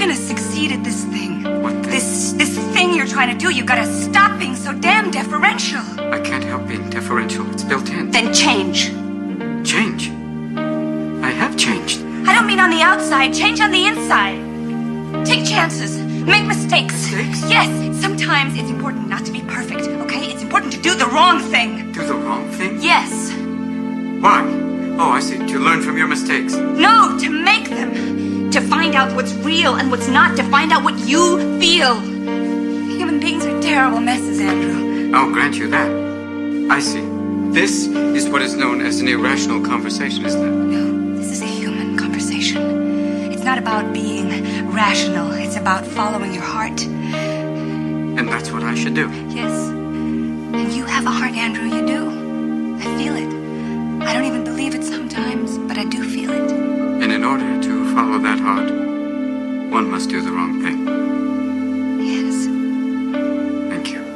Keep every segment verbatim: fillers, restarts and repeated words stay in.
gonna succeed at this thing. What thing? This, this thing you're trying to do, you gotta stop being so damn deferential. I can't help being deferential. It's built in. Then change. Change? I have changed. I don't mean on the outside, change on the inside. Take chances. Make mistakes. Mistakes? Yes, sometimes it's important not to be perfect, okay? It's important to do the wrong thing. Do the wrong thing? Yes. Why? Oh, I see. To learn from your mistakes. No, to make them. To find out what's real and what's not. To find out what you feel. Human beings are terrible messes, Andrew. I'll grant you that. I see. This is what is known as an irrational conversation, isn't it? No, this is a human conversation. It's not about being rational. It's about following your heart. And that's what I should do. Yes. And you have a heart, Andrew. You do. I feel it. I don't even believe it sometimes, but I do feel it. And in order to follow that heart, one must do the wrong thing. Yes. Thank you.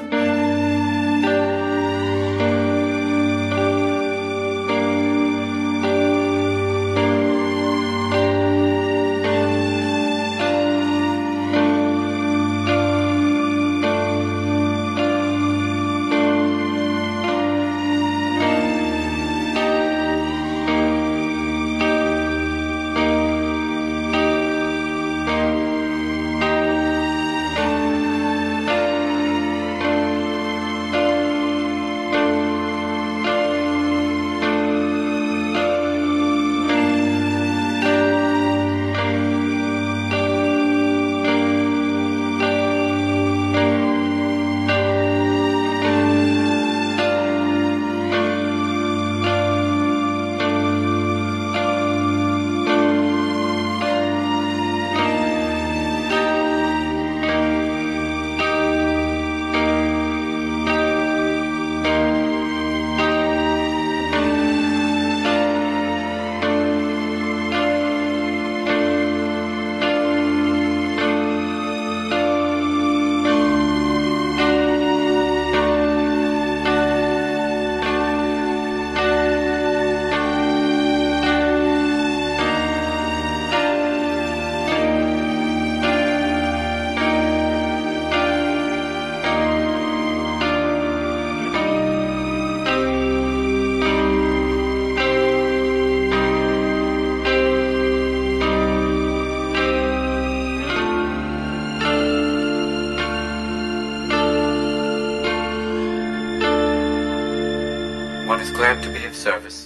One is glad to be of service.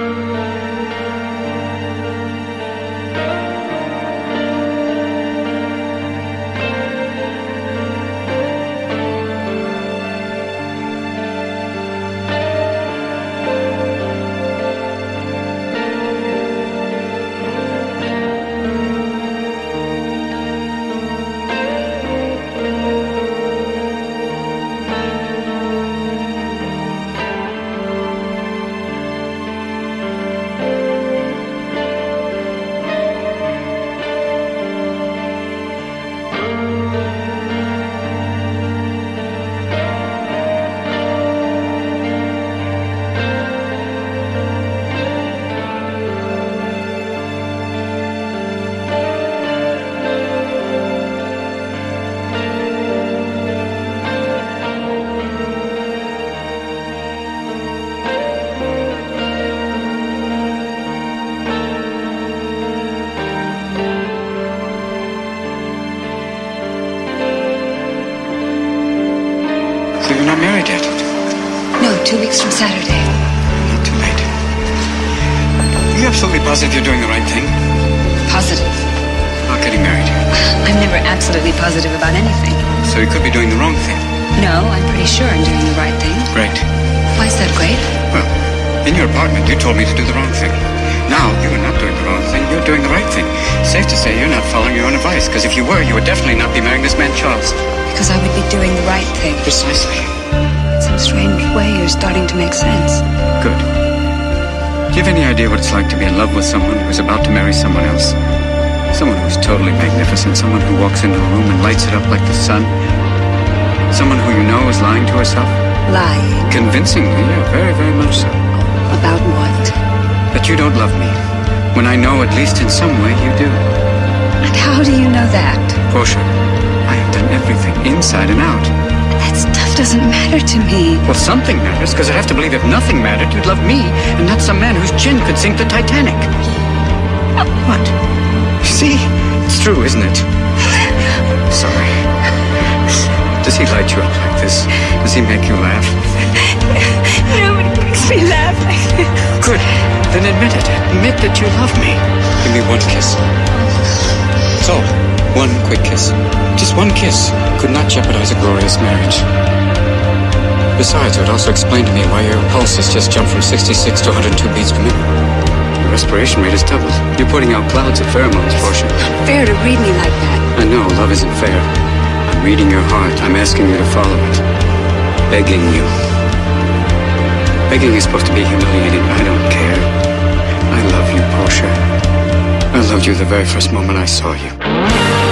So you're not married yet? No, two weeks from Saturday. Not too late. Are you absolutely positive you're doing the right thing? Positive. About getting married? I'm never absolutely positive about anything. So you could be doing the wrong thing? No, I'm pretty sure I'm doing the right thing. Great. Why is that great? Well, in your apartment, you told me to do the wrong thing. Now, you are not doing the wrong thing. You're doing the right thing. Safe to say you're not following your own advice, because if you were, you would definitely not be marrying this man, Charles. Because I would be doing the right thing. Precisely. In some strange way, you're starting to make sense. Good. Do you have any idea what it's like to be in love with someone who's about to marry someone else? Someone who's totally magnificent. Someone who walks into a room and lights it up like the sun. Someone who you know is lying to herself. Lying? Convincingly, yeah, very, very much so. About what? That you don't love me. When I know, at least in some way, you do. And how do you know that? Portia, I have done everything, inside and out. That stuff doesn't matter to me. Well, something matters, because I have to believe if nothing mattered, you'd love me, and not some man whose chin could sink the Titanic. What? See? It's true, isn't it? Sorry. Does he light you up like this? Does he make you laugh? Nobody makes me laugh like this. Good. Then admit it. Admit that you love me. Give me one kiss. That's all. One quick kiss. Just one kiss could not jeopardize a glorious marriage. Besides, it would also explain to me why your pulse has just jumped from sixty-six to one hundred two beats per minute. Your respiration rate has doubled. You're putting out clouds of pheromones, Portia. Not fair to read me like that. I know, love isn't fair. I'm reading your heart. I'm asking you to follow it. Begging you. Begging is supposed to be humiliating. I don't care. I love you, Portia. I loved you the very first moment I saw you.